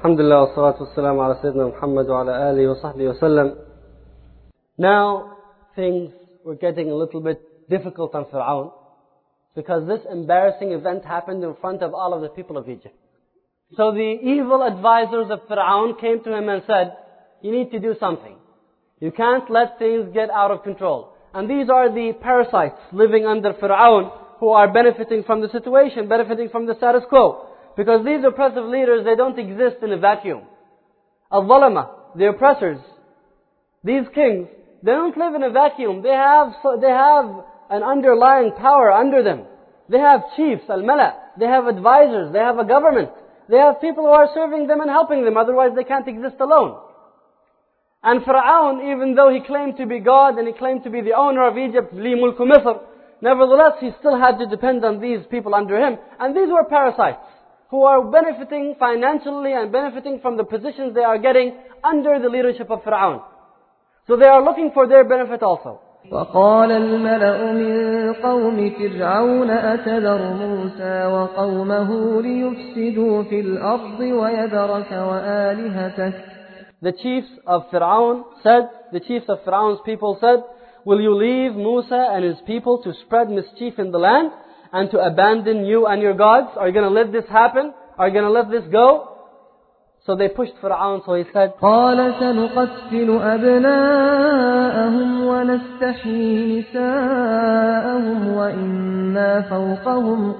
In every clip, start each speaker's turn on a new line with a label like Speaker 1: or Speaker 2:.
Speaker 1: Alhamdulillah, wa salatu wassalamu ala Sayyidina Muhammad wa ala alihi wa sahbihi wa sallam. Now, things were getting a little bit difficult on Fir'aun, because this embarrassing event happened in front of all of the people of Egypt. So the evil advisors of Fir'aun came to him and said, you need to do something. You can't let things get out of control. And these are the parasites living under Fir'aun who are benefiting from the situation, benefiting from the status quo. Because these oppressive leaders, they don't exist in a vacuum. Al-Zalama, the oppressors, these kings, they don't live in a vacuum. They have an underlying power under them. They have chiefs, al-Mala. They have advisors. They have a government. They have people who are serving them and helping them. Otherwise they can't exist alone. And Fir'aun, even though he claimed to be God and he claimed to be the owner of Egypt, Li Mulku Misr, nevertheless he still had to depend on these people under him. And these were parasites who are benefiting financially and benefiting from the positions they are getting under the leadership of Fir'aun. So they are looking for their benefit also.
Speaker 2: وقال الملأ من قوم فرعون أتذر موسى وقومه ليفسدوا في الأرض ويذرك وآلهتك.
Speaker 1: The chiefs of Fir'aun's people said, will you leave Musa and his people to spread mischief in the land and to abandon you and your gods? Are you going to let this happen? Are you going to let this go? So they pushed Fir'aun, so he said,
Speaker 2: قال سنقتل أبناءهم ونستحيي نساءهم وإنا فوقهم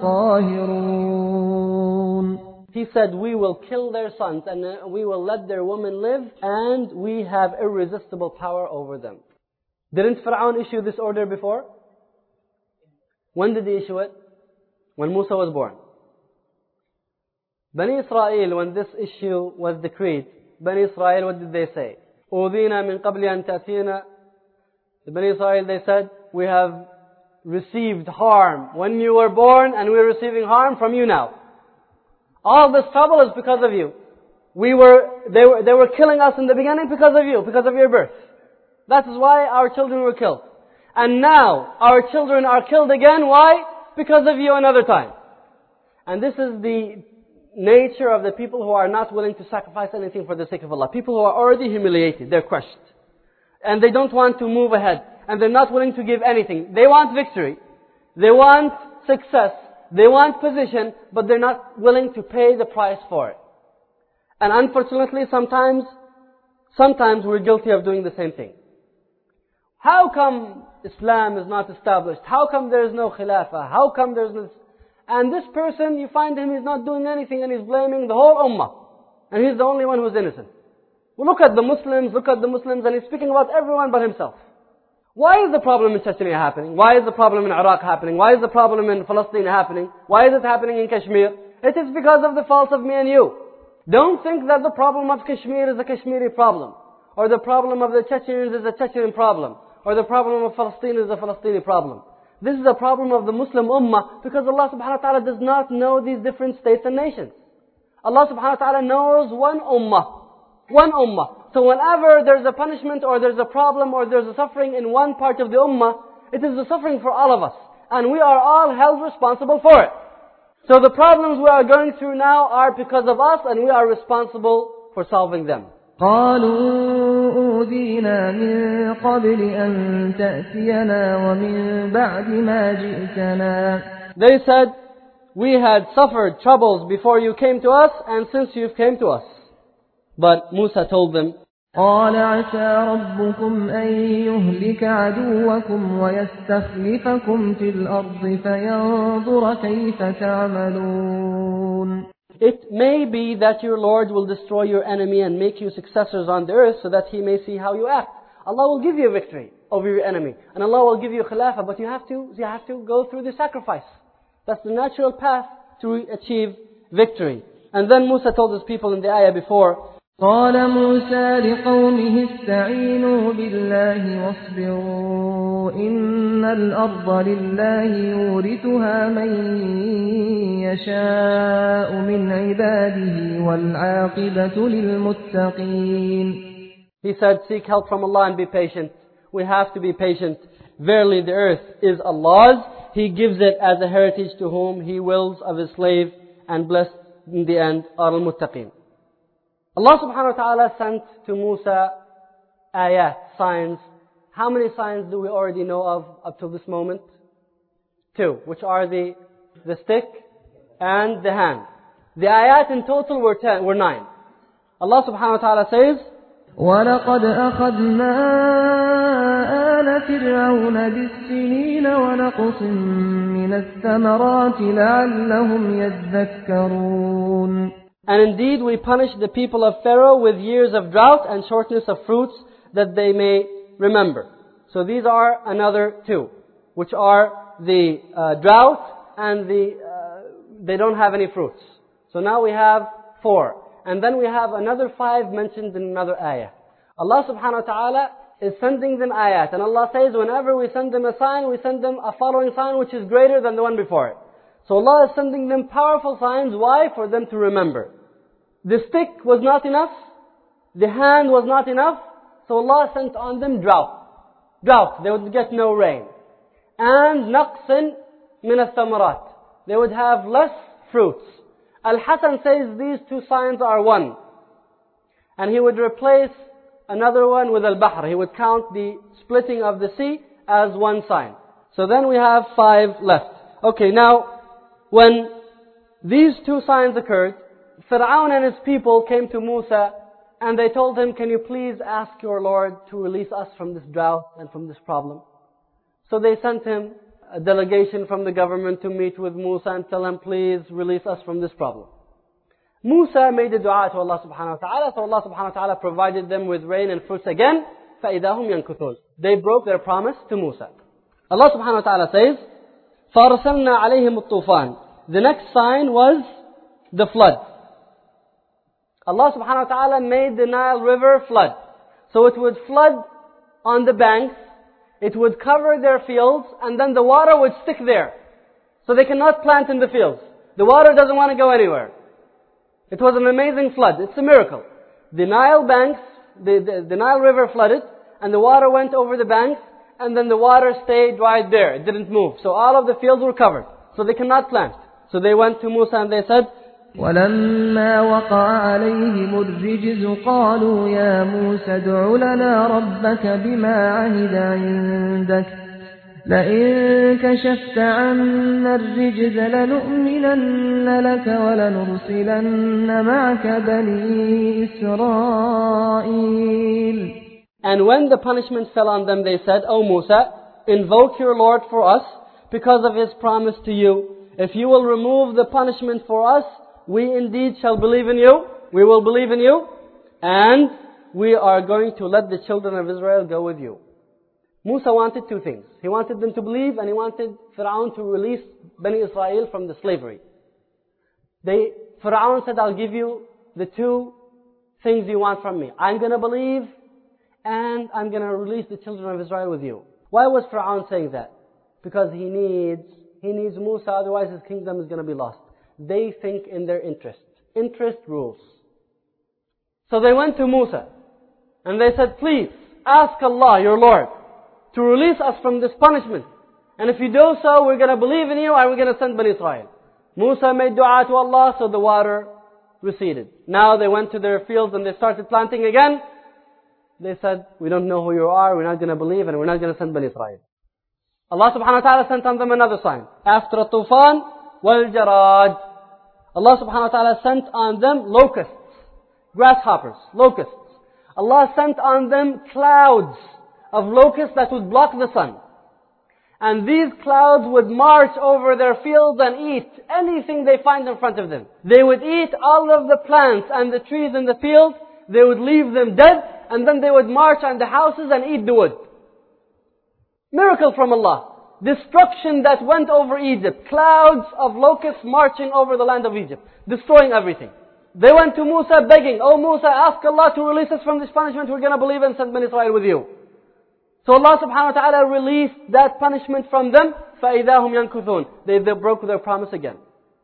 Speaker 2: قاهرون.
Speaker 1: He said, we will kill their sons and we will let their women live and we have irresistible power over them. Didn't Fir'aun issue this order before? When did he issue it? When Musa was born. Bani Israel, when this issue was decreed, Bani Israel, what did they say? أُوذِينَا مِنْ قَبْلِ أَنْ تَأْتِينَا. The Bani Israel, they said, we have received harm when you were born and we are receiving harm from you now. All this trouble is because of you. They were killing us in the beginning because of you, because of your birth. That is why our children were killed. And now, our children are killed again. Why? Because of you another time. And this is the nature of the people who are not willing to sacrifice anything for the sake of Allah. People who are already humiliated, they're crushed. And they don't want to move ahead. And they're not willing to give anything. They want victory. They want success. They want position, but they're not willing to pay the price for it. And unfortunately, sometimes we're guilty of doing the same thing. How come Islam is not established? How come there is no khilafah? How come there's no... And this person, you find him, he's not doing anything and he's blaming the whole ummah. And he's the only one who's innocent. Well, look at the Muslims, and he's speaking about everyone but himself. Why is the problem in Chechnya happening? Why is the problem in Iraq happening? Why is the problem in Palestine happening? Why is it happening in Kashmir? It is because of the fault of me and you. Don't think that the problem of Kashmir is a Kashmiri problem. Or the problem of the Chechens is a Chechen problem. Or the problem of Palestine is a Palestinian problem. This is a problem of the Muslim ummah because Allah subhanahu wa ta'ala does not know these different states and nations. Allah subhanahu wa ta'ala knows one ummah. One ummah. So whenever there's a punishment or there's a problem or there's a suffering in one part of the ummah, it is a suffering for all of us. And we are all held responsible for it. So the problems we are going through now are because of us and we are responsible for solving them.
Speaker 2: قالوا أوذينا من قبل أن تأتينا ومن بعد ما جئتنا.
Speaker 1: They said, we had suffered troubles before you came to us and since you came to us. But Musa told them,
Speaker 2: قال عسى ربكم أن يهلك عدوكم ويستخلفكم في الأرض فينظر كيف تعملون.
Speaker 1: It may be that your Lord will destroy your enemy and make you successors on the earth so that He may see how you act. Allah will give you a victory over your enemy. And Allah will give you khilafah, but you have to go through the sacrifice. That's the natural path to achieve victory. And then Musa told his people in the ayah before,
Speaker 2: قال موسى لقومه استعينوا بالله واصبروا إن الأرض لله يورثها من يشاء من عباده والعاقبة للمتقين.
Speaker 1: He said, seek help from Allah and be patient. We have to be patient. Verily the earth is Allah's. He gives it as a heritage to whom He wills of His slave, and blessed in the end are al-muttaqin. Allah subhanahu wa ta'ala sent to Musa ayat, signs. How many signs do we already know of up to this moment? 2, which are the stick and the hand. The ayat in total were 9. Allah subhanahu wa ta'ala says,
Speaker 2: وَلَقَدْ أَخَذْنَا آلَ فِرْعَوْنَ بِالسِّنِينَ وَنَقْصٍ مِّنَ الثَّمَرَاتِ لَعَلَّهُمْ يَذَّكَّرُونَ.
Speaker 1: And indeed we punished the people of Pharaoh with years of drought and shortness of fruits that they may remember. So these are another 2, which are the drought and they don't have any fruits. So now we have 4. And then we have another 5 mentioned in another ayah. Allah subhanahu wa ta'ala is sending them ayat. And Allah says whenever we send them a sign, we send them a following sign which is greater than the one before it. So Allah is sending them powerful signs. Why? For them to remember. The stick was not enough. The hand was not enough. So Allah sent on them drought. They would get no rain. And naqsin min al-thamarat. They would have less fruits. Al-Hasan says these 2 signs are 1. And he would replace another one with al-Bahr. He would count the splitting of the sea as 1 sign. So then we have 5 left. Okay, now, when these 2 signs occurred, Fir'aun and his people came to Musa and they told him, can you please ask your Lord to release us from this drought and from this problem? So they sent him a delegation from the government to meet with Musa and tell him, please release us from this problem. Musa made a dua to Allah subhanahu wa ta'ala, so Allah subhanahu wa ta'ala provided them with rain and fruits again. فَإِذَا هُمْ يَنْكُثُونَ. They broke their promise to Musa. Allah subhanahu wa ta'ala says, فَأَرْسَلْنَا عَلَيْهِمُ الطُّوفَانِ. The next sign was the flood. Allah subhanahu wa ta'ala made the Nile River flood. So it would flood on the banks, it would cover their fields, and then the water would stick there. So they cannot plant in the fields. The water doesn't want to go anywhere. It was an amazing flood. It's a miracle. The Nile banks, the Nile River flooded, and the water went over the banks, and then the water stayed right there. It didn't move. So all of the fields were covered. So they cannot plant. So they went to Musa and they said,
Speaker 2: وَلَمَّا وَقَعَ عَلَيْهِمُ الرِّجْزُ قَالُوا يَا مُوسَى ادْعُ لَنَا رَبَّكَ بِمَا عَهِدَ عِندَكَ لَئِن كَشَفْتَ عَنَّا الرِّجْزَ لَنُؤْمِنَنَّ لَكَ وَلَنُرْسِلَنَّ مَعَكَ بَنِي إِسْرَائِيلَ.
Speaker 1: And when the punishment fell on them, they said, O Musa, invoke your Lord for us because of His promise to you. If you will remove the punishment for us, we indeed shall believe in you. We will believe in you. And we are going to let the children of Israel go with you. Musa wanted 2 things. He wanted them to believe and he wanted Fir'aun to release Bani Israel from the slavery. Fir'aun said, I'll give you the 2 things you want from me. I'm going to believe and I'm going to release the children of Israel with you. Why was Fir'aun saying that? Because he needs Musa, otherwise his kingdom is going to be lost. They think in their interest. Interest rules. So they went to Musa and they said, please ask Allah, your Lord, to release us from this punishment. And if you do so, we're going to believe in you and we're going to send Bani Israel. Musa made dua to Allah, so the water receded. Now they went to their fields and they started planting again. They said, we don't know who you are, we're not going to believe and we're not going to send Bani Israel. Allah subhanahu wa ta'ala sent on them another sign. After al-tufan wal-jarad. Allah subhanahu wa ta'ala sent on them locusts, grasshoppers, locusts. Allah sent on them clouds of locusts that would block the sun. And these clouds would march over their fields and eat anything they find in front of them. They would eat all of the plants and the trees in the field. They would leave them dead, and then they would march on the houses and eat the wood. Miracle from Allah. Destruction that went over Egypt. Clouds of locusts marching over the land of Egypt, destroying everything. They went to Musa begging, Oh Musa, ask Allah to release us from this punishment. We're going to believe and send Bani Israel with you. So Allah subhanahu wa ta'ala released that punishment from them. فَإِذَا هُمْ يَنْكُثُونَ. They broke their promise again.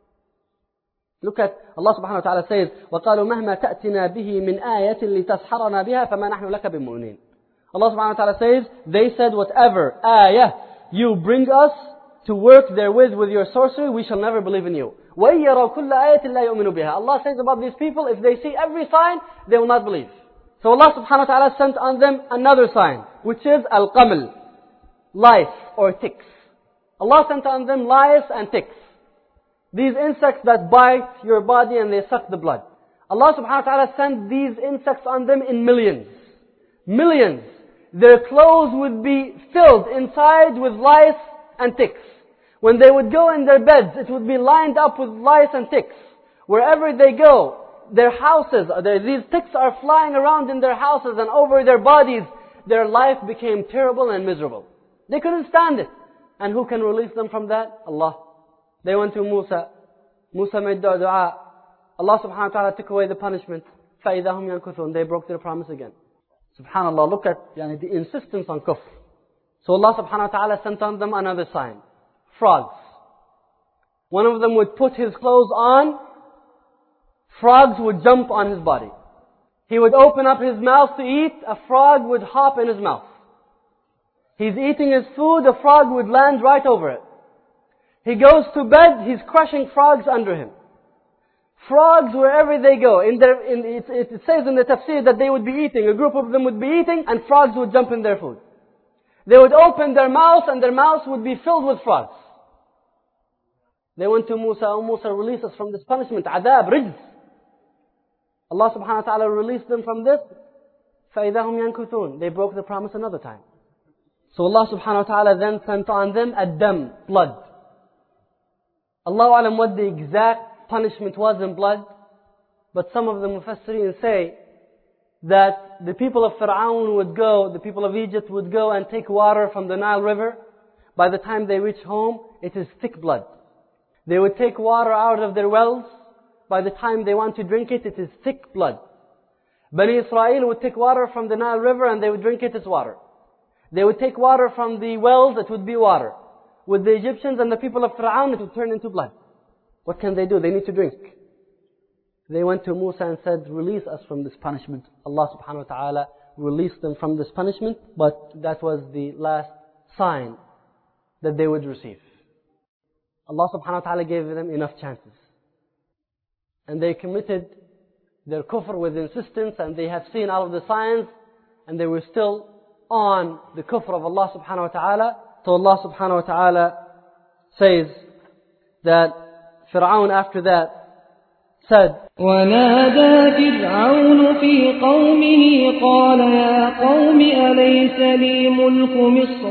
Speaker 1: Look at Allah subhanahu wa ta'ala says, وَقَالُوا مَهْمَا تَأْتِنَا بِهِ مِنْ آيَةٍ لِتَسْحَرَنَا بِهَا فَمَا نَحْنُ لَكَ بِمُؤْمِنِينَ. Allah subhanahu wa ta'ala says, they said, whatever ayah you bring us to work therewith with your sorcery, we shall never believe in you. وَإِن يَرَوْا كُلَّ آيَةٍ لَا يُؤْمِنُوا بِهَا. Allah says about these people, if they see every sign, they will not believe. So Allah subhanahu wa ta'ala sent on them another sign, which is al-qamal, lice or ticks. Allah sent on them lice and ticks. These insects that bite your body and they suck the blood. Allah subhanahu wa ta'ala sent these insects on them in millions. Millions. Their clothes would be filled inside with lice and ticks. When they would go in their beds, it would be lined up with lice and ticks. Wherever they go, their houses, these ticks are flying around in their houses and over their bodies. Their life became terrible and miserable. They couldn't stand it. And who can release them from that? Allah. They went to Musa. Musa made dua. Allah subhanahu wa ta'ala took away the punishment. فَإِذَا هُمْ يَنْكُثُونَ. They broke their promise again. Subhanallah, look at the insistence on kufr. So Allah subhanahu wa ta'ala sent on them another sign. Frogs. One of them would put his clothes on. Frogs would jump on his body. He would open up his mouth to eat. A frog would hop in his mouth. He's eating his food. A frog would land right over it. He goes to bed. He's crushing frogs under him. Frogs, wherever they go, it says in the tafsir that they would be eating. A group of them would be eating and frogs would jump in their food. They would open their mouths and their mouths would be filled with frogs. They went to Musa, "Oh Musa, release us from this punishment, adab, rijz." Allah subhanahu wa ta'ala released them from this. فَإِذَا هُمْ يَنْكُثُونَ. They broke the promise another time. So Allah subhanahu wa ta'ala then sent on them ad-dam, blood. Allahu alam what the exact punishment was in blood, but some of the mufassirin say that the people of Fir'aun would go, the people of Egypt would go and take water from the Nile River. By the time they reach home, it is thick blood. They would take water out of their wells. By the time they want to drink it, it is thick blood. Bani Israel would take water from the Nile River and they would drink it as water. They would take water from the wells, it would be water. With the Egyptians and the people of Fir'aun, it would turn into blood. What can they do? They need to drink. They went to Musa and said, "Release us from this punishment." Allah subhanahu wa ta'ala released them from this punishment, but that was the last sign that they would receive. Allah subhanahu wa ta'ala gave them enough chances. And they committed their kufr with insistence, and they have seen all of the signs, and they were still on the kufr of Allah subhanahu wa ta'ala. So Allah subhanahu wa ta'ala says that Fir'aun after that said,
Speaker 2: وَنَادَى فِرْعَوْنُ فِي قَوْمِهِ قَالَ يَا قَوْمِ أَلَيْسَ لِي مُلْكُ مِصْرَ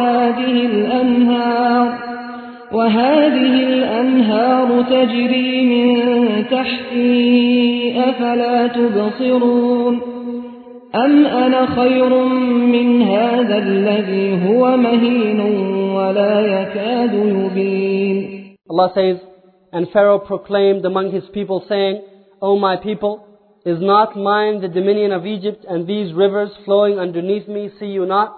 Speaker 2: وهذه الأنهار تجري من تحتي أفلا تبصرون أم أنا خير من هذا الذي هو مهين ولا يكاد يبين.
Speaker 1: Allah says, "And Pharaoh proclaimed among his people, saying, O my people, is not mine the dominion of Egypt, and these rivers flowing underneath me, see you not?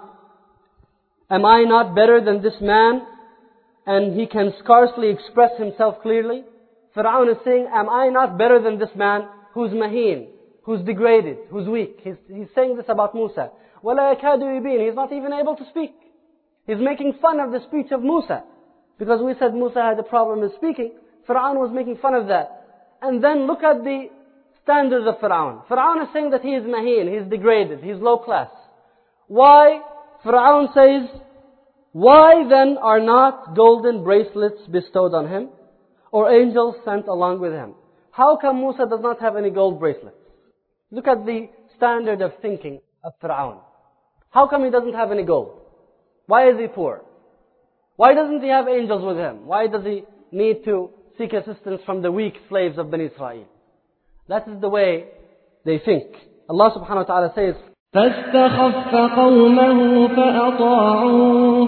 Speaker 1: Am I not better than this man, and he can scarcely express himself clearly?" Fir'aun is saying, am I not better than this man who's maheen, who's degraded, who's weak? He's saying this about Musa. وَلَا يَكَادُ يُبِينُ. He's not even able to speak. He's making fun of the speech of Musa. Because we said Musa had a problem with speaking. Fir'aun was making fun of that. And then look at the standards of Fir'aun. Fir'aun is saying that he is maheen, he's degraded, he's low class. Why? Fir'aun says, why then are not golden bracelets bestowed on him, or angels sent along with him? How come Musa does not have any gold bracelets? Look at the standard of thinking of Fir'aun. How come he doesn't have any gold? Why is he poor? Why doesn't he have angels with him? Why does he need to seek assistance from the weak slaves of Bani Israel? That is the way they think. Allah subhanahu wa ta'ala says,
Speaker 2: فَاسْتَخَفَّ قَوْمَهُ فَأَطَاعُوهُ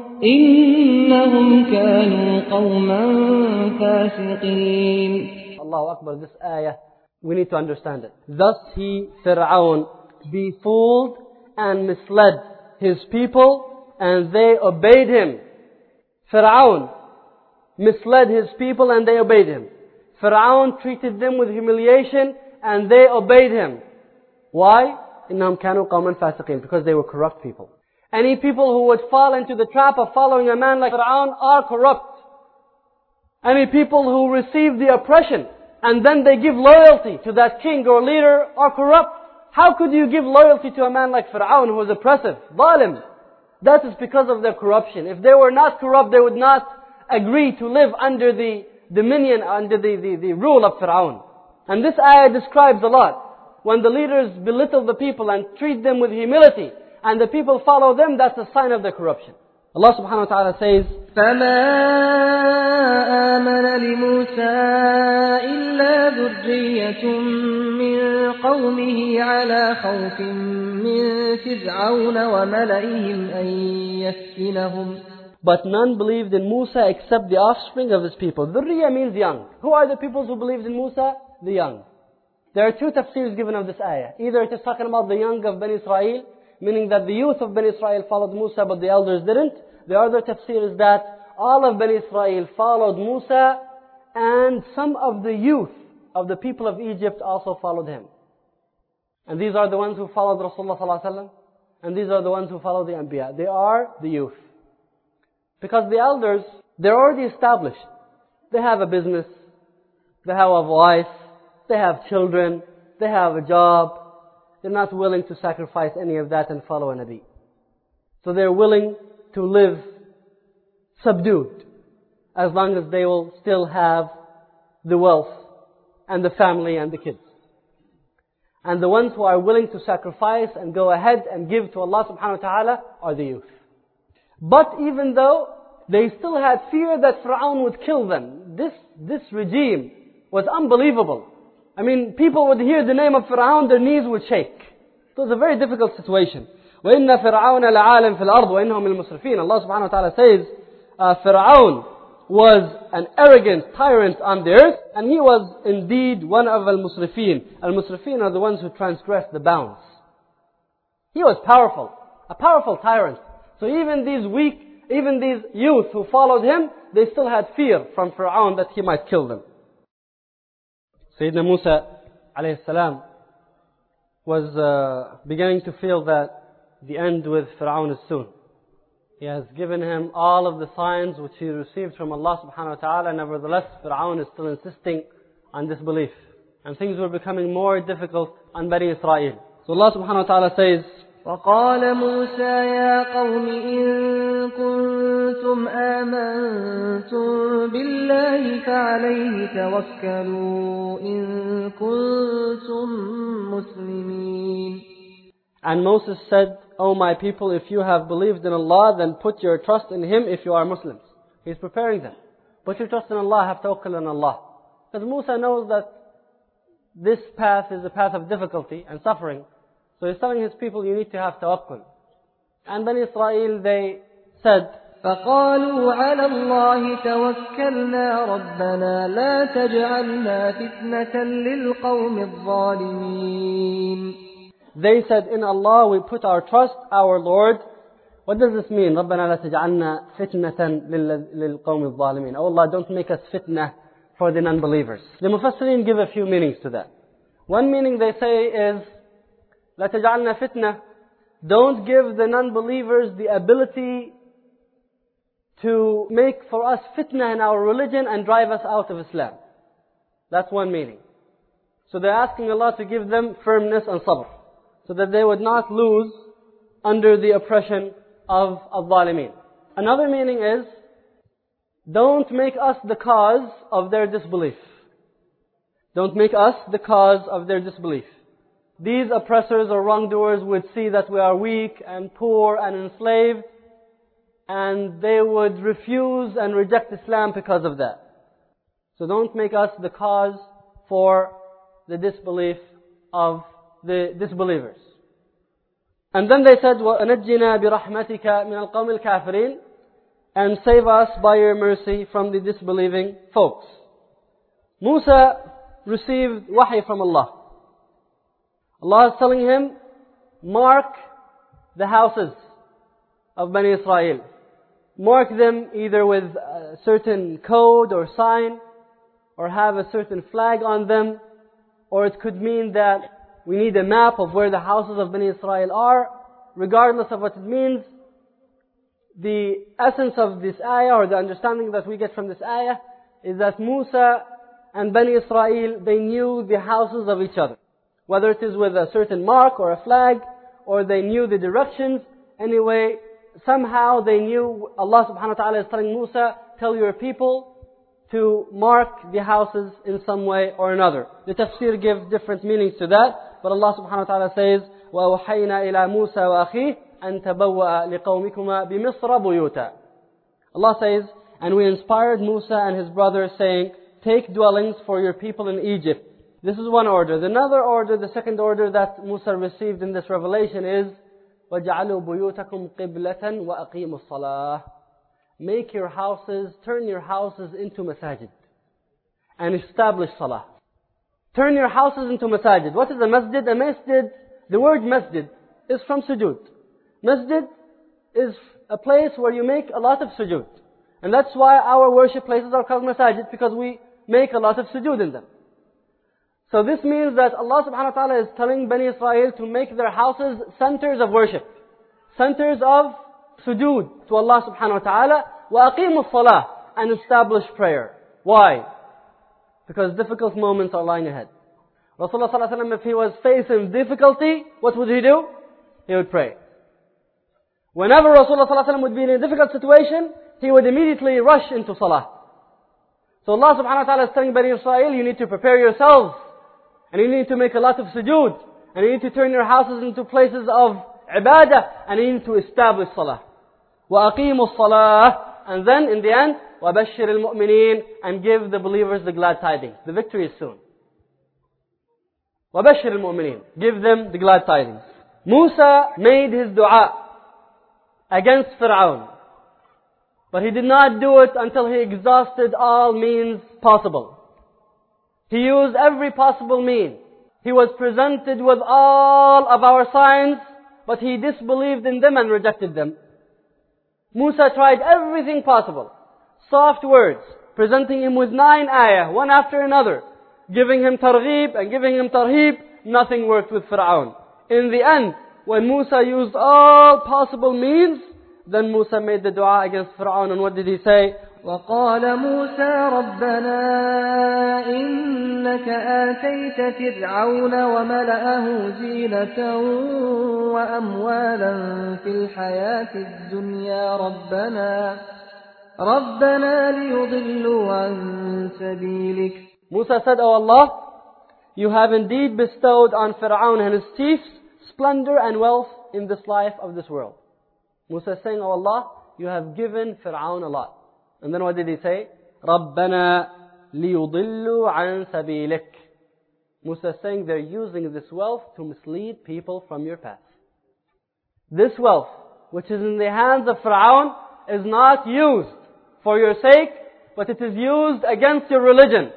Speaker 2: إِنَّهُمْ كَانُوا قَوْمًا فَاسِقِينَ.
Speaker 1: Allahu Akbar, this ayah, we need to understand it. Thus he, Fir'aun, befooled and misled his people, and they obeyed him. Fir'aun misled his people and they obeyed him. Fir'aun treated them with humiliation and they obeyed him. Why? إِنَّهُمْ كَانُوا قَوْمًا فَاسِقِينَ. Because they were corrupt people. Any people who would fall into the trap of following a man like Fir'aun are corrupt. Any people who receive the oppression and then they give loyalty to that king or leader are corrupt. How could you give loyalty to a man like Fir'aun who was oppressive, zalim? That is because of their corruption. If they were not corrupt, they would not agree to live under the dominion, under the rule of Fir'aun. And this ayah describes a lot. When the leaders belittle the people and treat them with humility, and the people follow them, that's a sign of their corruption. Allah subhanahu wa ta'ala says,
Speaker 2: فَمَا آمَنَ لِمُوسَىٰ إِلَّا ذُرِّيَّةٌ مِّن قَوْمِهِ عَلَىٰ خَوْفٍ مِّن فِرْعَوْنَ وَمَلَئِهِمْ أَن يَفْتِنَهُمْ.
Speaker 1: But none believed in Musa except the offspring of his people. Dhurriya means young. Who are the people who believed in Musa? The young. There are two tafsirs given of this ayah. Either it is talking about the young of Bani Israel, meaning that the youth of Bani Israel followed Musa but the elders didn't. The other tafsir is that all of Bani Israel followed Musa and some of the youth of the people of Egypt also followed him. And these are the ones who followed Rasulullah sallallahu alaihi wasallam, and these are the ones who follow the Anbiya. They are the youth. Because the elders, they're already established. They have a business, they have a wife, they have children, they have a job. They're not willing to sacrifice any of that and follow a Nabi. So they're willing to live subdued, as long as they will still have the wealth and the family and the kids. And the ones who are willing to sacrifice and go ahead and give to Allah subhanahu wa ta'ala are the youth. But even though they still had fear that Fir'aun would kill them, this regime was unbelievable. I mean, people would hear the name of Fir'aun, their knees would shake. It was a very difficult situation. وَإِنَّ فِرْعَوْنَ لَعَالٍ فِي الْأَرْضِ وَإِنَّهُمْ الْمُسْرِفِينَ. Allah subhanahu wa ta'ala says, Fir'aun was an arrogant tyrant on the earth, and he was indeed one of al-Musrifin. Al-Musrifin are the ones who transgress the bounds. He was powerful, a powerful tyrant. So even these youth who followed him, they still had fear from Fir'aun that he might kill them. Sayyidina Musa alayhi salam was beginning to feel that the end with Fir'aun is soon. He has given him all of the signs which he received from Allah subhanahu wa ta'ala. Nevertheless, Fir'aun is still insisting on disbelief. And things were becoming more difficult on Bani Israel. So Allah subhanahu wa ta'ala says,
Speaker 2: وَقَالَ مُوسَى يَا قَوْمِ إِن كُنتُمْ آمَنتُم بِاللَّهِ فَعَلَيْهِ تَوَكَّلُوا إِن كُنتُم مُّسْلِمِينَ.
Speaker 1: And Moses said, O my people, if you have believed in Allah, then put your trust in Him if you are Muslims. He's preparing them. Put your trust in Allah, have tawakkul on Allah. Because Musa knows that this path is a path of difficulty and suffering. So he's telling his people, you need to have tawakkul. And Bani Israel, they said,
Speaker 2: فَقَالُوا عَلَى اللَّهِ تَوَكَّلْنَا رَبَّنَا لَا تَجْعَلْنَا فِتْنَةً لِلْقَوْمِ الظَّالِمِينَ.
Speaker 1: They said, in Allah we put our trust, our Lord. What does this mean? رَبَّنَا لَا تَجْعَلْنَا فِتْنَةً لِلْقَوْمِ الظَّالِمِينَ. Oh Allah, don't make us fitnah for the non-believers. The Mufassirin give a few meanings to that. One meaning they say is, لَا تَجْعَلْنَا فِتْنَةً. Don't give the non-believers the ability to make for us fitna in our religion and drive us out of Islam. That's one meaning. So they're asking Allah to give them firmness and sabr, so that they would not lose under the oppression of al-Zalimin. Another meaning is, don't make us the cause of their disbelief. Don't make us the cause of their disbelief. These oppressors or wrongdoers would see that we are weak and poor and enslaved, and they would refuse and reject Islam because of that. So don't make us the cause for the disbelief of the disbelievers. And then they said, وَأَنَجِّنَا بِرَحْمَتِكَ مِنَ الْقَوْمِ الْكَافِرِينَ. And save us by your mercy from the disbelieving folks. Musa received wahy from Allah. Allah is telling him, mark the houses of Bani Israel. Mark them either with a certain code or sign, or have a certain flag on them, or it could mean that we need a map of where the houses of Bani Israel are. Regardless of what it means, the essence of this ayah, or the understanding that we get from this ayah, is that Musa and Bani Israel, they knew the houses of each other. Whether it is with a certain mark or a flag, or they knew the directions. Anyway, somehow they knew. Allah subhanahu wa ta'ala is telling Musa, tell your people to mark the houses in some way or another. The tafsir gives different meanings to that. But Allah subhanahu wa ta'ala says, وَأَوْحَيْنَا إِلَى مُوسَى وَأَخِيهِ أَن تَبَوَّأَ لِقَوْمِكُمَا بِمِصْرَ بُيُوتًا. Allah says, and we inspired Musa and his brothers saying, take dwellings for your people in Egypt. This is one order. Another order, the second order that Musa received in this revelation is, وَجَعَلُوا بُيُوتَكُمْ قِبْلَةً وَأَقِيمُوا الصَّلَاةِ. Make your houses, turn your houses into masajid. And establish salah. Turn your houses into masajid. What is a masjid? A masjid, the word masjid is from sujood. Masjid is a place where you make a lot of sujood. And that's why our worship places are called masajid, because we make a lot of sujood in them. So this means that Allah subhanahu wa ta'ala is telling Bani Israel to make their houses centers of worship. Centers of sujood to Allah subhanahu wa ta'ala. وَأَقِيمُوا الصَّلَاةِ, and establish prayer. Why? Because difficult moments are lying ahead. Rasulullah sallallahu alaihi wasallam, if he was facing difficulty, what would he do? He would pray. Whenever Rasulullah sallallahu alaihi wasallam would be in a difficult situation, he would immediately rush into salah. So Allah subhanahu wa ta'ala is telling Bani Israel, you need to prepare yourselves. And you need to make a lot of sujood. And you need to turn your houses into places of ibadah. And you need to establish salah. وَأَقِيمُوا الصَّلَاةِ. And then in the end, وَبَشِّرِ الْمُؤْمِنِينَ. And give the believers the glad tidings. The victory is soon. وَبَشِّرِ الْمُؤْمِنِينَ. Give them the glad tidings. Musa made his dua against Fir'aun. But he did not do it until he exhausted all means possible. He used every possible mean. He was presented with all of our signs, but he disbelieved in them and rejected them. Musa tried everything possible. Soft words, presenting him with 9 ayah, one after another, giving him targheeb and giving him tarheeb. Nothing worked with Fir'aun. In the end, when Musa used all possible means, then Musa made the dua against Fir'aun, and what did he say?
Speaker 2: وقال موسى ربنا إنك آتيت فرعون وملأه زينة وأموالا في الحياة الدنيا ربنا ليضلوا عن سبيلك.
Speaker 1: Musa said, O Allah, you have indeed bestowed on Fir'aun and his chiefs splendor and wealth in this life of this world. Musa is saying, O Allah, you have given Fir'aun a lot. And then what did he say? رَبَّنَا لِيُضِلُّوا عَنْ سَبِيلِكَ. Musa is saying they're using this wealth to mislead people from your path. This wealth, which is in the hands of Fir'aun, is not used for your sake, but it is used against your religion.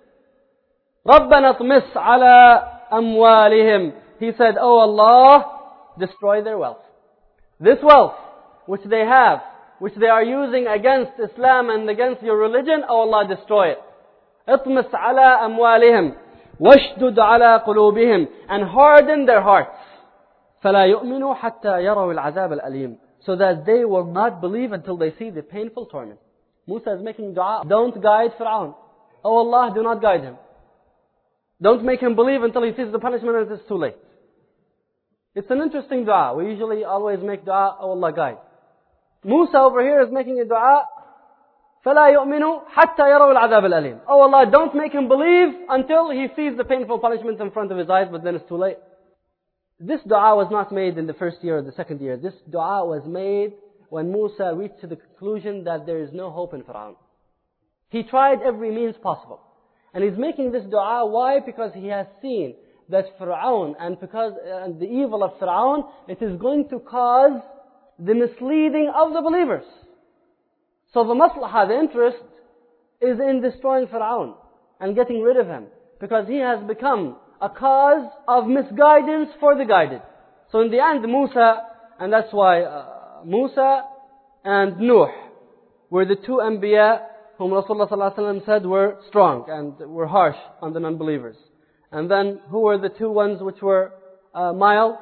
Speaker 1: رَبَّنَا طْمِسْ عَلَىٰ أَمْوَالِهِمْ. He said, Oh Allah, destroy their wealth. This wealth, which they have, which they are using against Islam and against your religion, oh Allah, destroy it. اطمس على أموالهم واشدد على قلوبهم, and harden their hearts. فلا يؤمنوا حتى يروا العذاب الأليم, so that they will not believe until they see the painful torment. Musa is making dua. Don't guide Fir'aun. Oh Allah, do not guide him. Don't make him believe until he sees the punishment and it is too late. It's an interesting dua. We usually always make dua, oh Allah, guide. Musa over here is making a dua, فَلَا يُؤْمِنُوا حَتَّى يَرَوْا الْعَذَابَ الْأَلِيمِ. Oh Allah, don't make him believe until he sees the painful punishment in front of his eyes, but then it's too late. This dua was not made in the first year or the second year. This dua was made when Musa reached to the conclusion that there is no hope in Fir'aun. He tried every means possible. And he's making this dua, why? Because he has seen that Fir'aun, and because the evil of Fir'aun, it is going to cause the misleading of the believers. So the maslahah, the interest, is in destroying Fir'aun and getting rid of him, because he has become a cause of misguidance for the guided. So in the end, Musa, and that's why Musa and Nuh were the 2 Anbiya whom Rasulullah ﷺ said were strong and were harsh on the non-believers. And then who were the 2 ones which were mild?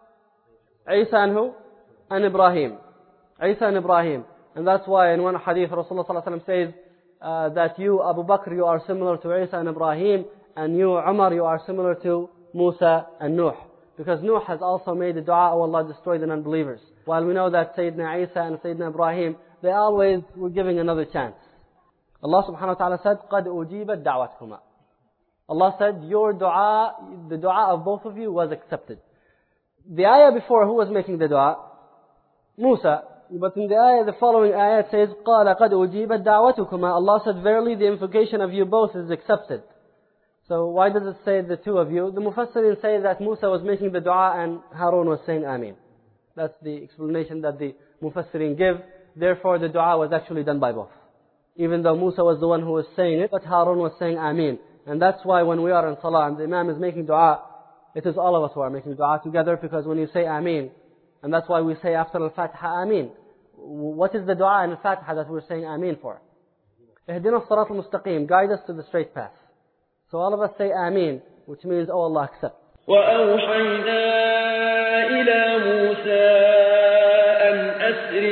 Speaker 1: Isa and who? And Ibrahim. Isa and Ibrahim. And that's why in one hadith Rasulullah ﷺ says, that you, Abu Bakr, you are similar to Isa and Ibrahim, and you, Umar, you are similar to Musa and Nuh. Because Nuh has also made the dua, oh Allah, destroy the non-believers. While we know that Sayyidina Isa and Sayyidina Ibrahim, they always were giving another chance. Allah subhanahu wa ta'ala said, قَدْ أُجِيبَتْ دَعْوَتْكُمَا. Allah said, your dua, the dua of both of you was accepted. The ayah before, who was making the dua? Musa. But in the ayah, the following ayah, it says, قَالَ قَدْ أُجِيبَتْ دَعْوَتُكُمَا. Allah said, verily the invocation of you both is accepted. So why does it say the two of you? The Mufassirin say that Musa was making the dua and Harun was saying Ameen. That's the explanation that the Mufassirin give. Therefore, the dua was actually done by both. Even though Musa was the one who was saying it, but Harun was saying Ameen. And that's why when we are in Salah and the Imam is making dua, it is all of us who are making dua together, because when you say Ameen, and that's why we say after Al-Fatiha Ameen. What is the dua in Al-Fatiha that we're saying Ameen for? Ihdina as-sirat al-mustaqim, guide us to the straight path. So all of us say Ameen, which means, oh Allah, accept.
Speaker 3: وَأَوْحَيْنَا إِلَى مُوسَىٰ أَنْ أَسْرِ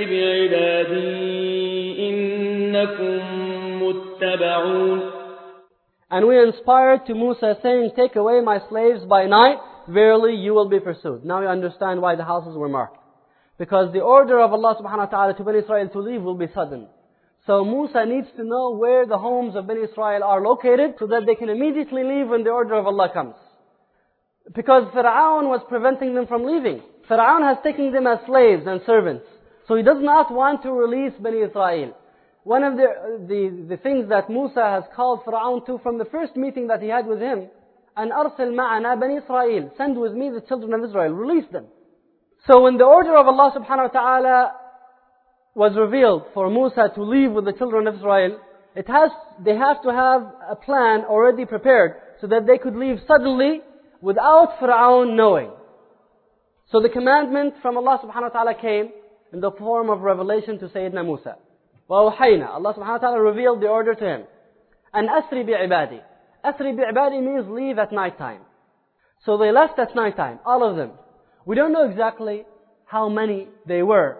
Speaker 3: بِعِبَادِي إِنَّكُمْ مُتَّبَعُونَ. And we inspired to Musa, saying, take away my slaves by night, verily you will be pursued. Now you understand why the houses were marked. Because the order of Allah subhanahu wa ta'ala to Bani Israel to leave will be sudden. So Musa needs to know where the homes of Bani Israel are located, so that they can immediately leave when the order of Allah comes. Because Fir'aun was preventing them from leaving. Fir'aun has taken them as slaves and servants. So he does not want to release Bani Israel. One of the things that Musa has called Fir'aun to from the first meeting that he had with him, أَنْ أَرْسِلْ مَعَنَا بَنِي إِسْرَائِيل. Send with me the children of Israel, release them. So when the order of Allah subhanahu wa ta'ala was revealed for Musa to leave with the children of Israel, they have to have a plan already prepared so that they could leave suddenly without Fir'aun knowing. So the commandment from Allah subhanahu wa ta'ala came in the form of revelation to Sayyidina Musa. وَأَوْحَيْنَا. Allah subhanahu wa ta'ala revealed the order to him. أَنْ أَسْرِ بِعِبَادِي. أَسْرِ بِعِبَادِي means leave at night time. So they left at night time, all of them. We don't know exactly how many they were.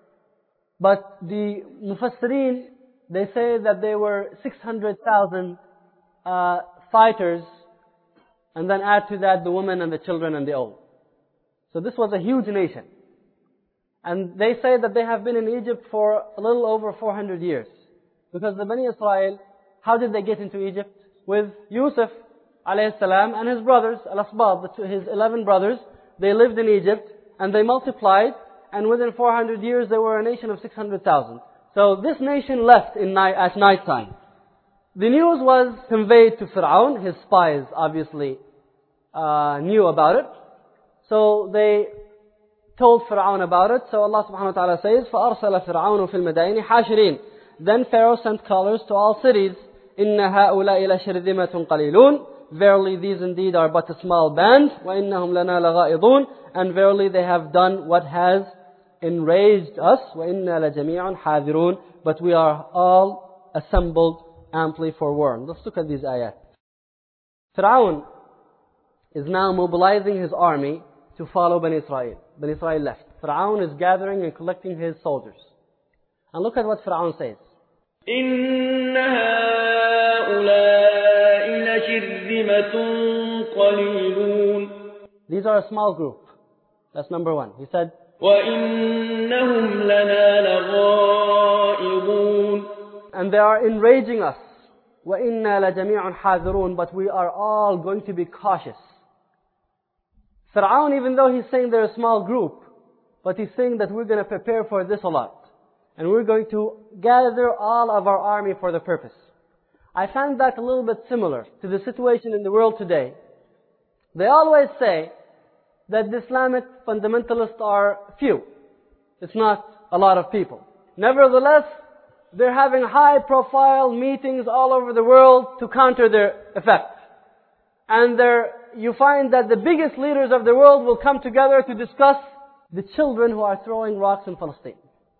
Speaker 3: But the Mufassirin, they say that they were 600,000 fighters, and then add to that the women and the children and the old. So this was a huge nation. And they say that they have been in Egypt for a little over 400 years. Because the Bani Israel, how did they get into Egypt? With Yusuf alayhi salam and his brothers, Al-Asbab, his 11 brothers. They lived in Egypt and they multiplied, and within 400 years they were a nation of 600,000. So this nation left at night time. The news was conveyed to Fir'aun. His spies obviously knew about it. So they told Fir'aun about it. So Allah subhanahu wa ta'ala says, فَأَرْسَلَ فِرْعَوْنُ فِي الْمَدَائِنِ حَاشِرِينَ. Then Pharaoh sent callers to all cities. إِنَّ هَؤُلَاءِ لَشِرْذِمَةٌ قَلِيلُونَ. Verily these indeed are but a small band. وَإِنَّهُمْ لَنَا لَغَائِضُونَ. And verily they have done what has enraged us. وَإِنَّا لَجَمِيعٌ حَاذِرُونَ. But we are all assembled amply forewarned. Let's look at these ayat. Fir'aun is now mobilizing his army to follow Bani Israel. Bani Israel left. Fir'aun is gathering and collecting his soldiers. And look at what Fir'aun says. إِنَّ هَؤُلَاءِ لَشِرْذِمَةٌ قَلِيلُونَ.
Speaker 1: These are a small group. That's number one. He said,
Speaker 3: وَإِنَّهُمْ لَنَا لَغَائِظُونَ.
Speaker 1: And they are enraging us. وَإِنَّا لَجَمِيعٌ حَاذِرُونَ. But we are all going to be cautious. Fir'aun, even though he's saying they're a small group, but he's saying that we're going to prepare for this a lot. And we're going to gather all of our army for the purpose. I find that a little bit similar to the situation in the world today. They always say that the Islamic fundamentalists are few. It's not a lot of people. Nevertheless, they're having high-profile meetings all over the world to counter their effect. And you find that the biggest leaders of the world will come together to discuss the children who are throwing rocks in Palestine.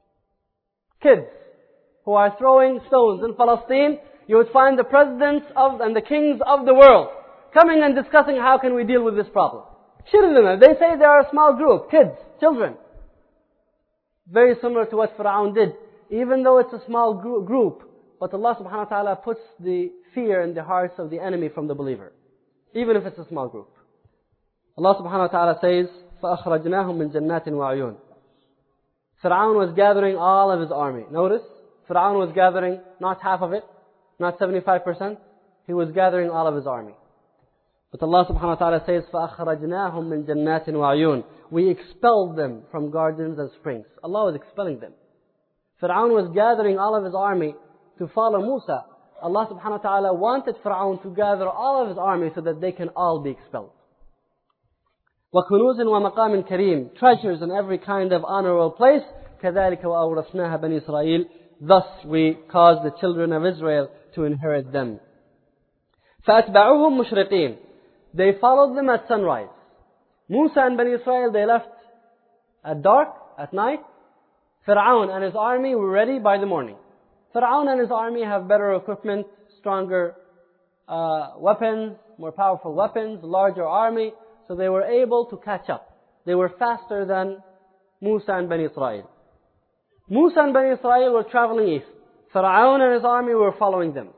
Speaker 1: Kids who are throwing stones in Palestine. You would find the presidents and the kings of the world coming and discussing how can we deal with this problem. Children, they say they are a small group. Kids, children. Very similar to what Fir'aun did. Even though it's a small group, but Allah subhanahu wa ta'ala puts the fear in the hearts of the enemy from the believer, even if it's a small group. Allah subhanahu wa ta'ala says, فَأَخْرَجْنَاهُمْ مِنْ جَنَّاتٍ وَعُيُونٍ. Fir'aun was gathering all of his army. Notice, Fir'aun was gathering not half of it, not 75%. He was gathering all of his army. But Allah subhanahu wa ta'ala says, فَأَخْرَجْنَاهُمْ مِنْ جَنَّاتٍ وَعُيُونٍ. We expelled them from gardens and springs. Allah was expelling them. Fir'aun was gathering all of his army to follow Musa. Allah subhanahu wa ta'ala wanted Fir'aun to gather all of his army so that they can all be expelled. وَكُنُوزٍ وَمَقَامٍ كَرِيمٍ. Treasures in every kind of honorable place. كَذَلِكَ وَأَوْرَثْنَاهَا بَنِي إِسْرَائِيلَ. Thus we caused the children of Israel to inherit them. فَأَتْبَعُوهُمْ مُشْرِقِينَ. They followed them at sunrise. Musa and Bani Israel, they left at dark, at night. Fir'aun and his army were ready by the morning. Fir'aun and his army have better equipment, stronger weapons, more powerful weapons, larger army. So they were able to catch up. They were faster than Musa and Bani Israel. Musa and Bani Israel were traveling east. Fir'aun and his army were following them.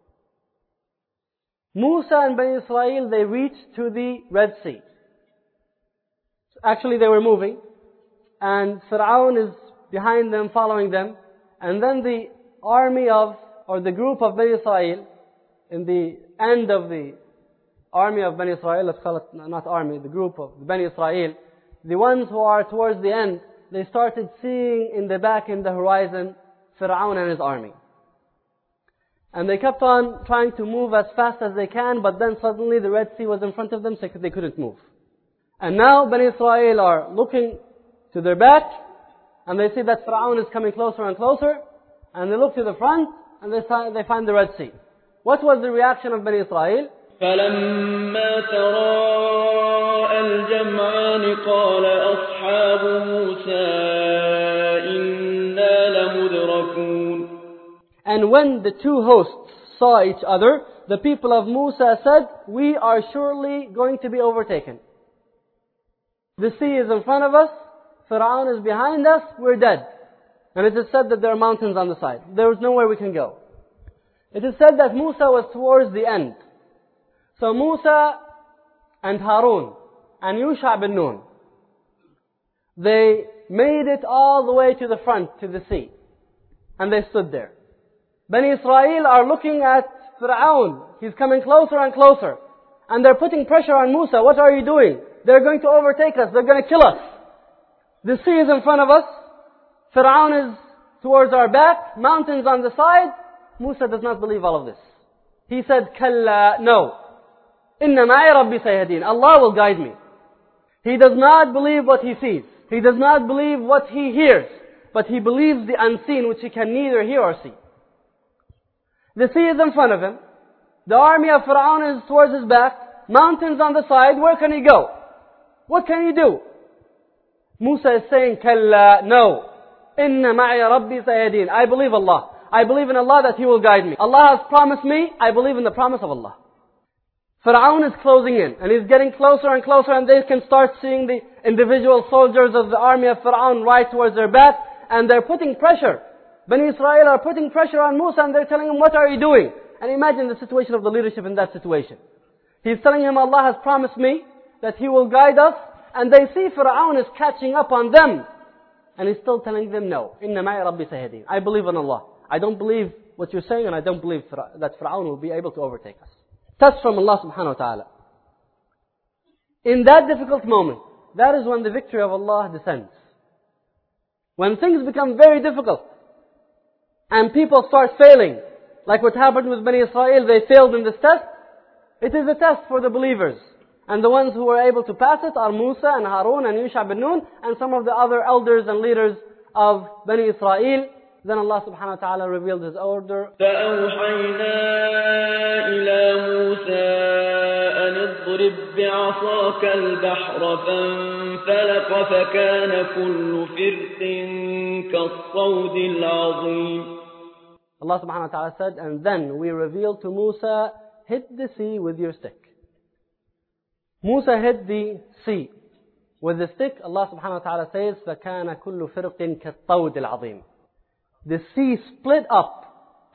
Speaker 1: Musa and Bani Israel, they reached to the Red Sea. Actually, they were moving. And Fir'aun is behind them, following them. And then the army or the group of Bani Israel, in the end of the army of Bani Israel, let's call it not army, the group of Bani Israel, the ones who are towards the end, they started seeing in the back, in the horizon, Fir'aun and his army. And they kept on trying to move as fast as they can, but then suddenly the Red Sea was in front of them, so they couldn't move. And now Bani Israel are looking to their back, and they see that Fir'aun is coming closer and closer, and they look to the front, and they find the Red Sea. What was the reaction of Bani Israel?
Speaker 3: فَلَمَّا تَرَاءَى الْجَمْعَانِ قَالَ أَصْحَابُ مُوسَى إِنَّا لَمُدْرَكُونَ.
Speaker 1: And when the two hosts saw each other, the people of Musa said, we are surely going to be overtaken. The sea is in front of us, Fir'aun is behind us, we're dead. And it is said that there are mountains on the side. There is nowhere we can go. It is said that Musa was towards the end. So Musa and Harun and Yusha bin Nun, they made it all the way to the front, to the sea. And they stood there. Bani Israel are looking at Fir'aun. He's coming closer and closer. And they're putting pressure on Musa. What are you doing? They're going to overtake us. They're going to kill us. The sea is in front of us. Fir'aun is towards our back. Mountains on the side. Musa does not believe all of this. He said, Kalla, no. Inna ma'i Rabbi sayyadin. Allah will guide me. He does not believe what he sees. He does not believe what he hears. But he believes the unseen, which he can neither hear or see. The sea is in front of him. The army of Fir'aun is towards his back. Mountains on the side. Where can he go? What can he do? Musa is saying, Kalla, no. Inna ma'i Rabbi sayyadin. I believe Allah. I believe in Allah that He will guide me. Allah has promised me. I believe in the promise of Allah. Fir'aun is closing in. And he's getting closer and closer. And they can start seeing the individual soldiers of the army of Fir'aun right towards their back. And they're putting pressure. Bani Israel are putting pressure on Musa. And they're telling him, what are you doing? And imagine the situation of the leadership in that situation. He's telling him, Allah has promised me that He will guide us. And they see Fir'aun is catching up on them. And he's still telling them, no. Inna ma'i Rabbi sayyadin. I believe in Allah. I don't believe what you're saying, and I don't believe that Fir'aun will be able to overtake us. Test from Allah subhanahu wa ta'ala. In that difficult moment, that is when the victory of Allah descends. When things become very difficult, and people start failing, like what happened with Bani Israel, they failed in this test. It is a test for the believers. And the ones who were able to pass it are Musa and Harun and Yusha bin Nun, and some of the other elders and leaders of Bani Israel. Then Allah subhanahu wa ta'ala revealed His order.
Speaker 3: فَأَوْحَيْنَا إِلَى مُوسَىٰ أَنِ اضْرِبْ بِعَصَاكَ الْبَحْرَ فَانفَلَقَ فَكَانَ كُلُّ فِرْقٍ كَالطَّوْدِ الْعَظِيمِ.
Speaker 1: Allah subhanahu wa ta'ala said, and then we revealed to Musa, hit the sea with your stick. Musa hit the sea with the stick. Allah subhanahu wa ta'ala says, فَكَانَ كُلُّ فِرْقٍ كَالطَّوْدِ الْعَظِيمِ. The sea split up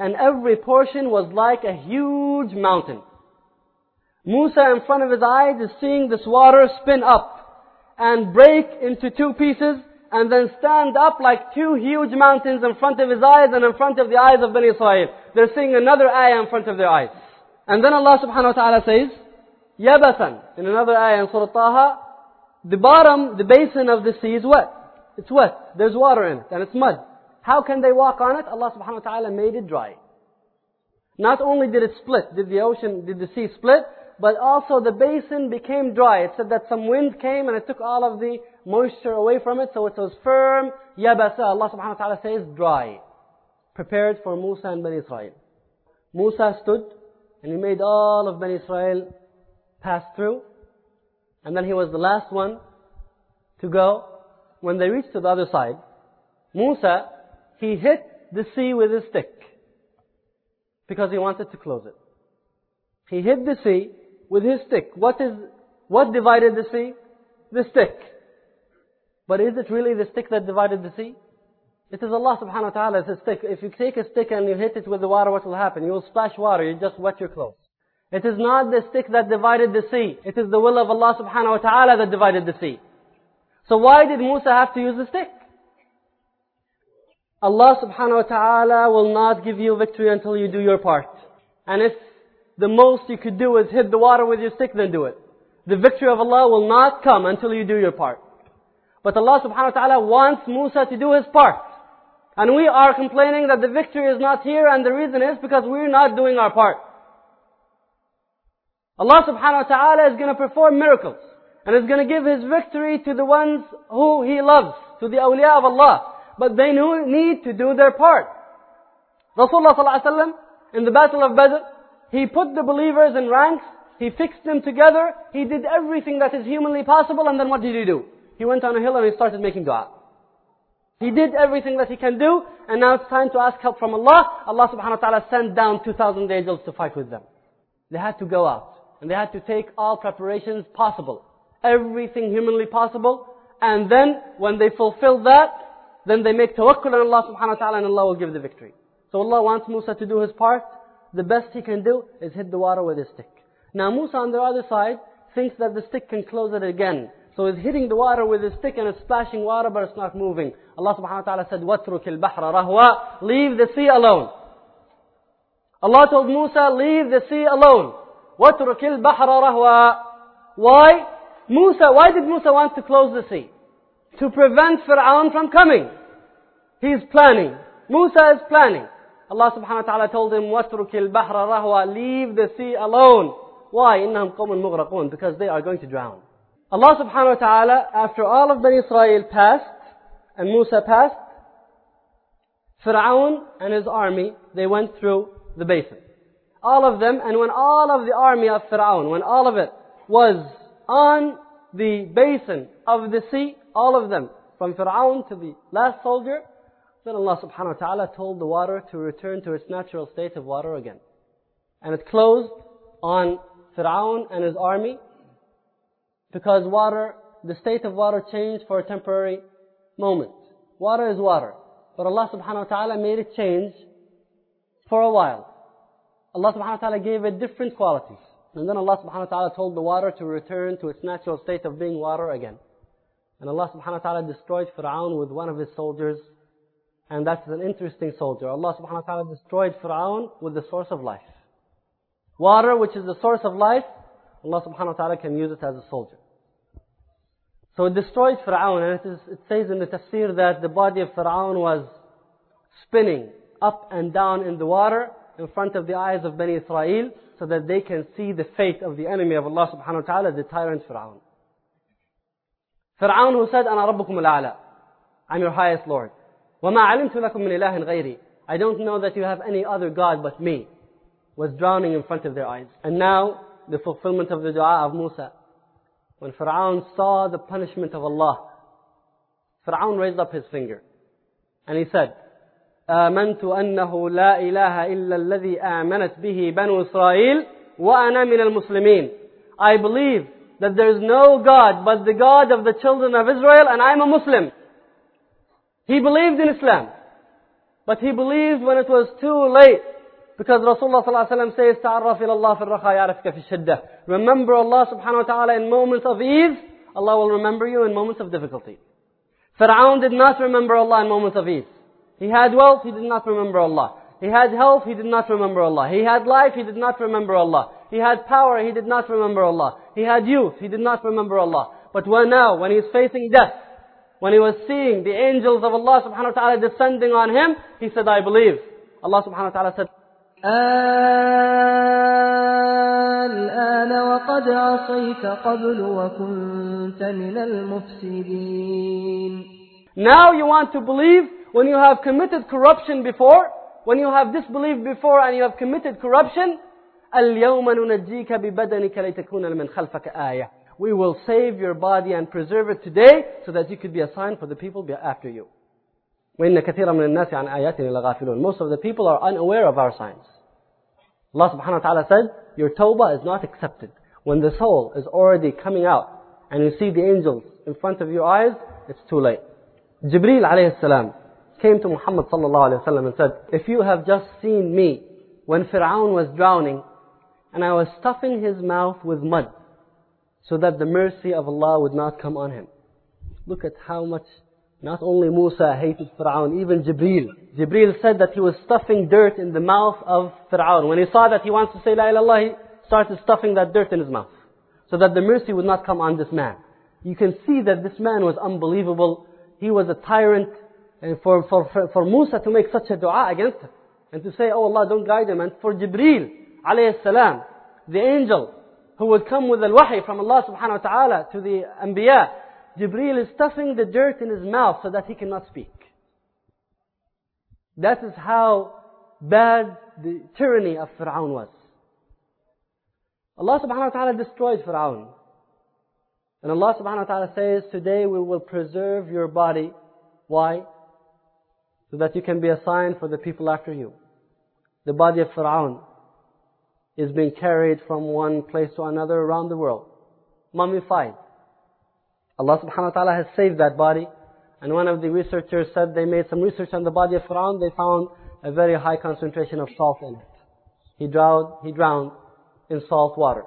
Speaker 1: and every portion was like a huge mountain. Musa in front of his eyes is seeing this water spin up and break into two pieces and then stand up like two huge mountains in front of his eyes and in front of the eyes of Bani Israel. They're seeing another ayah in front of their eyes. And then Allah subhanahu wa ta'ala says, Yabasan, in another ayah in Surah Taha, the bottom, the basin of the sea is wet. It's wet. There's water in it and it's mud. How can they walk on it? Allah subhanahu wa ta'ala made it dry. Not only did it split, did the sea split, but also the basin became dry. It said that some wind came and it took all of the moisture away from it, so it was firm. Yabasa, Allah subhanahu wa ta'ala says dry. Prepared for Musa and Bani Israel. Musa stood and he made all of Bani Israel pass through. And then he was the last one to go. When they reached to the other side, Musa, he hit the sea with his stick because he wanted to close it. He hit the sea with his stick. What divided the sea? The stick. But is it really the stick that divided the sea? It is Allah subhanahu wa ta'ala, it's a stick. If you take a stick and you hit it with the water, what will happen? You will splash water, you just wet your clothes. It is not the stick that divided the sea. It is the will of Allah subhanahu wa ta'ala that divided the sea. So why did Musa have to use the stick? Allah subhanahu wa ta'ala will not give you victory until you do your part. And if the most you could do is hit the water with your stick, then do it. The victory of Allah will not come until you do your part. But Allah subhanahu wa ta'ala wants Musa to do his part. And we are complaining that the victory is not here, and the reason is because we're not doing our part. Allah subhanahu wa ta'ala is going to perform miracles. And is going to give His victory to the ones who He loves, to the awliya of Allah. But they need to do their part. Rasulullah sallallahu alaihi wasallam, in the battle of Badr, he put the believers in ranks, he fixed them together, he did everything that is humanly possible, and then what did he do? He went on a hill and he started making dua. He did everything that he can do, and now it's time to ask help from Allah. Allah subhanahu wa ta'ala sent down 2,000 angels to fight with them. They had to go out, and they had to take all preparations possible. Everything humanly possible, and then when they fulfill that, then they make tawakkul on Allah subhanahu wa ta'ala, and Allah will give the victory. So Allah wants Musa to do his part. The best he can do is hit the water with his stick. Now Musa on the other side thinks that the stick can close it again. So he's hitting the water with his stick and it's splashing water, but it's not moving. Allah subhanahu wa ta'ala said, وَاتْرُكِ الْبَحْرَ رَهْوَا, leave the sea alone. Allah told Musa, leave the sea alone. وَاتْرُكِ الْبَحْرَ رَهْوَا. Why? Why did Musa want to close the sea? To prevent Fir'aun from coming. He's planning. Musa is planning. Allah subhanahu wa ta'ala told him, وَاتْرُكِ الْبَحْرَ رَهْوَا, leave the sea alone. Why? إِنَّهُمْ قَوْمٌ مُغْرَقُونَ, because they are going to drown. Allah subhanahu wa ta'ala, after all of Bani Israel passed, and Musa passed, Fir'aun and his army, they went through the basin. All of them, and when all of the army of Fir'aun, when all of it was on the basin of the sea, all of them, from Fir'aun to the last soldier, then Allah subhanahu wa ta'ala told the water to return to its natural state of water again. And it closed on Fir'aun and his army, because water, the state of water changed for a temporary moment. Water is water. But Allah subhanahu wa ta'ala made it change for a while. Allah subhanahu wa ta'ala gave it different qualities. And then Allah subhanahu wa ta'ala told the water to return to its natural state of being water again. And Allah subhanahu wa ta'ala destroyed Fir'aun with one of his soldiers. And that's an interesting soldier. Allah subhanahu wa ta'ala destroyed Fir'aun with the source of life. Water, which is the source of life, Allah subhanahu wa ta'ala can use it as a soldier. So it destroyed Fir'aun, and it says in the tafsir that the body of Fir'aun was spinning up and down in the water in front of the eyes of Bani Israel, so that they can see the fate of the enemy of Allah subhanahu wa ta'ala, the tyrant Fir'aun. Fir'aun who said, أَنَا رَبُّكُمُ الْأَعْلَى, I'm your highest Lord. وَمَا عَلِمْتُ لَكُم مِّنْ إِلَهٍ غَيْرِي, I don't know that you have any other God but me, was drowning in front of their eyes. And now, the fulfillment of the dua of Musa. When Fir'aun saw the punishment of Allah, Fir'aun raised up his finger. And he said, آمنت أنه لا إله إلا الذي آمنت به بنو إسرائيل وأنا من المسلمين. I believe that there is no God but the God of the children of Israel, and I am a Muslim. He believed in Islam. But he believed when it was too late. Because Rasulullah sallallahu alaihi wasallam says, "Ta'arraf ila Allah fi al-rakha ya'rifka fi shiddah." Remember Allah subhanahu wa ta'ala in moments of ease, Allah will remember you in moments of difficulty. Fir'aun did not remember Allah in moments of ease. He had wealth, he did not remember Allah. He had health, he did not remember Allah. He had life, he did not remember Allah. He had power, he did not remember Allah. He had youth, he did not remember Allah. But when he's facing death, when he was seeing the angels of Allah subhanahu wa ta'ala descending on him, he said, "I believe." Allah subhanahu wa ta'ala said,
Speaker 2: الآن وقد عصيت قبل وكنت من المفسدين.
Speaker 1: Now you want to believe when you have committed corruption before, when you have disbelieved before and you have committed corruption. اليوم ننجيك ببدنك لتكون لمن خلفك آية. We will save your body and preserve it today so that you could be a sign for the people after you. وإن كثيرا من الناس عن آياتنا لغافلون. Most of the people are unaware of our signs. Allah subhanahu wa ta'ala said, your tawbah is not accepted. When the soul is already coming out and you see the angels in front of your eyes, it's too late. Jibreel alayhi salam came to Muhammad sallallahu alayhi wa sallam and said, if you have just seen me when Fir'aun was drowning and I was stuffing his mouth with mud so that the mercy of Allah would not come on him. Look at how much not only Musa hated Fir'aun, even Jibreel. Jibreel said that he was stuffing dirt in the mouth of Fir'aun. When he saw that he wants to say La ilaha illallah, he started stuffing that dirt in his mouth so that the mercy would not come on this man. You can see that this man was unbelievable. He was a tyrant. And for Musa to make such a dua against him and to say, oh Allah, don't guide him. And for Jibreel alayhi salam, the angel who would come with al-wahi from Allah subhanahu wa ta'ala to the anbiya, Jibreel is stuffing the dirt in his mouth so that he cannot speak. That is how bad the tyranny of Fir'aun was. Allah subhanahu wa ta'ala destroyed Fir'aun. And Allah subhanahu wa ta'ala says, today we will preserve your body. Why? So that you can be a sign for the people after you. The body of Fir'aun is being carried from one place to another around the world. Mummified. Allah subhanahu wa ta'ala has saved that body. And one of the researchers said they made some research on the body of Fir'aun. They found a very high concentration of salt in it. He drowned in salt water.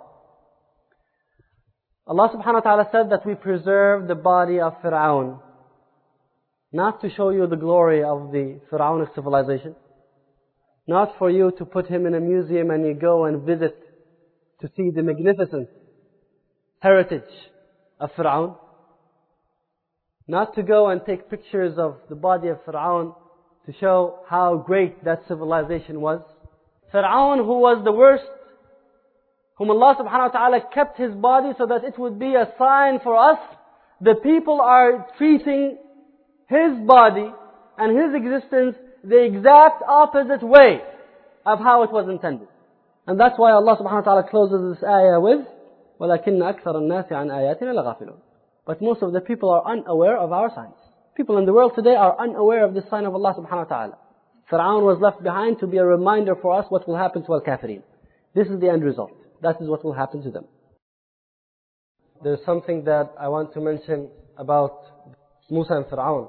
Speaker 1: Allah subhanahu wa ta'ala said that we preserve the body of Fir'aun. Not to show you the glory of the Fir'aunic civilization. Not for you to put him in a museum and you go and visit to see the magnificent heritage of Fir'aun. Not to go and take pictures of the body of Fir'aun to show how great that civilization was. Fir'aun, who was the worst, whom Allah subhanahu wa ta'ala kept his body so that it would be a sign for us. The people are treating his body and his existence the exact opposite way of how it was intended. And that's why Allah subhanahu wa ta'ala closes this ayah with وَلَكِنَّ أَكْثَرَ النَّاسِ عَنْ آيَاتِنَا لَغَافِلُونَ. But most of the people are unaware of our signs. People in the world today are unaware of the sign of Allah subhanahu wa ta'ala. Fir'aun was left behind to be a reminder for us what will happen to al-kafirin. This is the end result. That is what will happen to them. There's something that I want to mention about Musa and Fir'aun.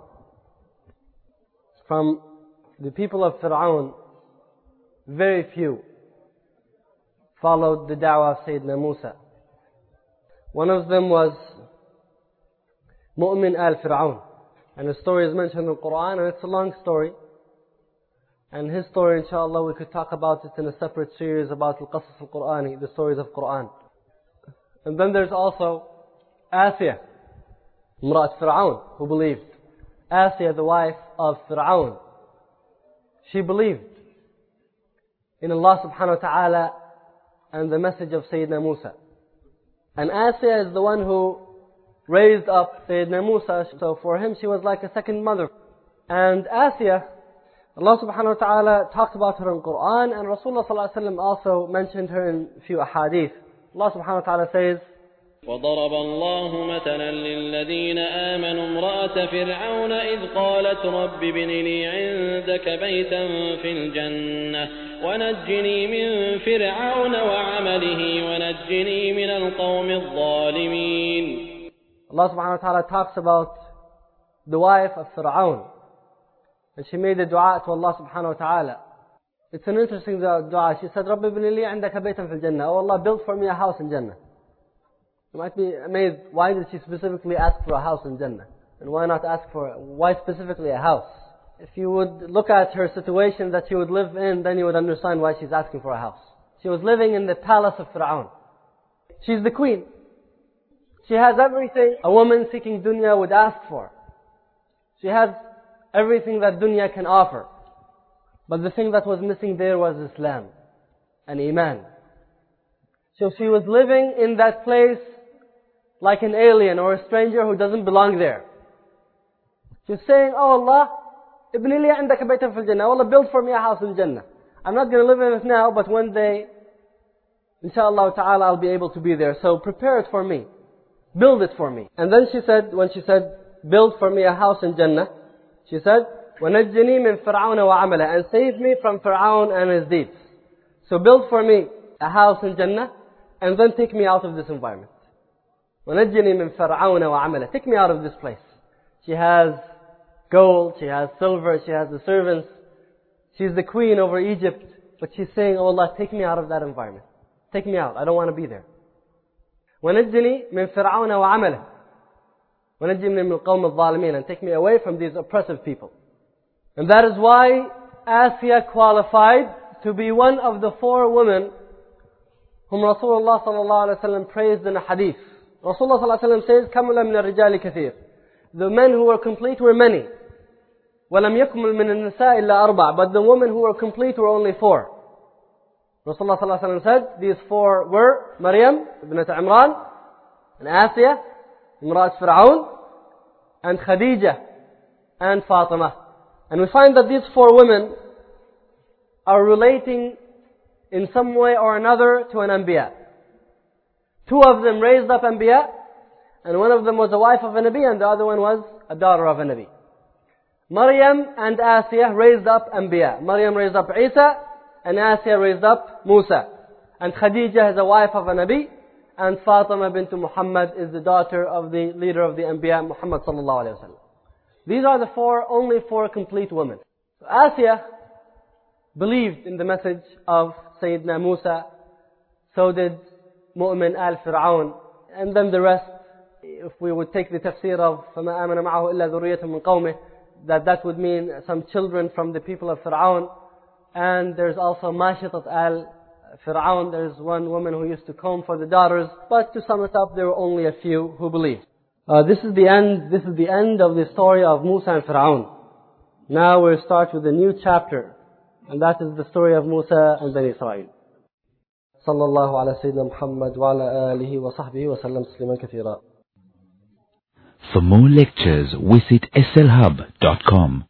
Speaker 1: From the people of Fir'aun, very few followed the da'wah of Sayyidina Musa. One of them was Mu'min al-Fir'aun. And his story is mentioned in the Quran, and it's a long story. And his story, inshallah, we could talk about it in a separate series about al-Qasas al-Qur'ani, the stories of Quran. And then there's also Asiyah, Imra'at Fir'aun, who believed. Asiyah, the wife of Fir'aun. She believed in Allah subhanahu wa ta'ala and the message of Sayyidina Musa. And Asiyah is the one who raised up Sayyidina Musa. So for him she was like a second mother. And Asiyah, Allah subhanahu wa ta'ala talked about her in Quran, and Rasulullah sallallahu alaihi wasallam also mentioned her in a few ahadith. Allah subhanahu wa ta'ala says,
Speaker 3: وضرب الله مثلا للذين آمنوا امرأة فرعون إذ قالت رب ابن لي عندك بيتا في الجنة ونجني من فرعون وعمله ونجني من القوم الظالمين.
Speaker 1: Allah subhanahu wa ta'ala talks about the wife of Fir'aun. And she made a dua to Allah subhanahu wa ta'ala. It's an interesting dua. She said, رَبِّ ابْنِ لِي عِنْدَكَ بَيْتًا فِي الْجَنَّةِ. Oh Allah, build for me a house in Jannah. You might be amazed, why did she specifically ask for a house in Jannah? And why not ask for, why specifically a house? If you would look at her situation that she would live in, then you would understand why she's asking for a house. She was living in the palace of Fir'aun. She's the queen. She has everything a woman seeking dunya would ask for. She has everything that dunya can offer. But the thing that was missing there was Islam and Iman. So she was living in that place like an alien or a stranger who doesn't belong there. She was saying, oh Allah, ibn li عندك بيتا في الجنة. Allah, build for me a house in Jannah. I'm not going to live in it now, but one day, inshallah ta'ala, I'll be able to be there. So prepare it for me. Build it for me. And then she said, when she said, build for me a house in Jannah, she said, وَنَجِّنِي مِنْ فِرْعَوْنَ وَعَمَلَهُ, and save me from Fir'aun and his deeds. So build for me a house in Jannah, and then take me out of this environment. وَنَجِّنِي مِنْ فِرْعَوْنَ وَعَمَلَهُ, take me out of this place. She has gold, she has silver, she has the servants. She's the queen over Egypt, but she's saying, oh Allah, take me out of that environment. Take me out, I don't want to be there. وَنَجِّنِي مِنْ فِرْعَوْنَ وَعَمَلَهُ, وَنَجِّنِي مِنْ الْقَوْمِ الظَّالِمِينَ, and take me away from these oppressive people. And that is why Asiya qualified to be one of the 4 women whom Rasulullah sallallahu alaihi wasallam praised in a hadith. Rasulullah sallallahu alaihi wasallam says, كَمُلَ مِنَ الرِّجَالِ كَثِيرٌ. The men who were complete were many. وَلَمْ يَكْمُلْ مِنَ النِّسَاءِ إِلَّا أَرْبَعٌ. But the women who were complete were only 4. Rasulullah sallallahu alaihi wasallam said, these 4 were Maryam, ibnat Imran, and Asiya, Imrat Fir'aun, and Khadija, and Fatima. And we find that these 4 women are relating in some way or another to an Anbiya. 2 of them raised up Anbiya, and one of them was a wife of a Nabi, and the other one was a daughter of a Nabi. Maryam and Asiya raised up Anbiya. Maryam raised up Isa, and Asiya raised up Musa. And Khadija is a wife of a Nabi, and Fatima bint Muhammad is the daughter of the leader of the Anbiya, Muhammad sallallahu alayhi wa sallam. These are the only 4 complete women. So Asiya believed in the message of Sayyidina Musa. So did Mu'min al-Fir'aun. And then the rest, if we would take the tafsir of فَمَا آمَنَ مَعَهُ إِلَّا ذُرِّيَّةٌ مِّن قَوْمِهِ, that would mean some children from the people of Fir'aun. And there's also Mashitat al-Fir'aun. There's one woman who used to comb for the daughters. But to sum it up, there were only a few who believed. This is the end of the story of Musa and Fir'aun. Now we'll start with a new chapter, and that is the story of Musa and Bani Israel. Sallallahu ala Sayyidina Muhammad wa ala alihi wa sahbihi wa sallam tasliman kathira.
Speaker 4: For more lectures, visit slhub.com.